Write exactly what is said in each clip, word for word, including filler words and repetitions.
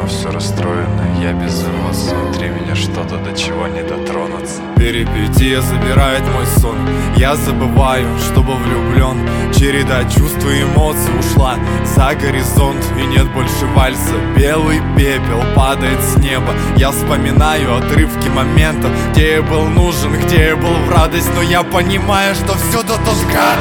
но все расстроено. Я без эмоций, внутри меня что-то, до чего не дотронуться. Перипетия забирает мой сон. Я забываю, что был влюблен. Череда чувств и эмоций ушла за горизонт, и нет больше вальса. Белый пепел падает с неба. Я вспоминаю отрывки моментов, где я был нужен, где я был в радость. Но я понимаю, что всюду тот гад.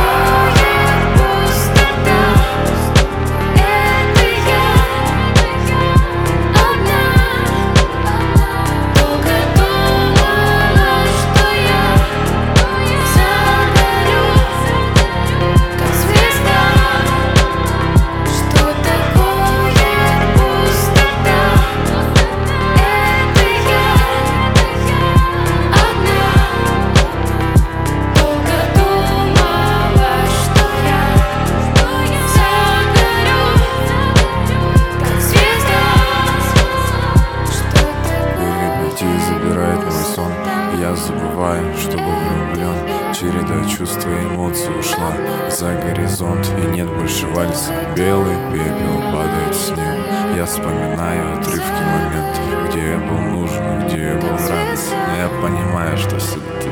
Я забываю, что был влюблен. Череда чувств и эмоций ушла за горизонт, и нет больше вальса. Белый пепел падает с неба. Я вспоминаю отрывки моментов, где я был нужен, где я был в радости. Но я понимаю, что все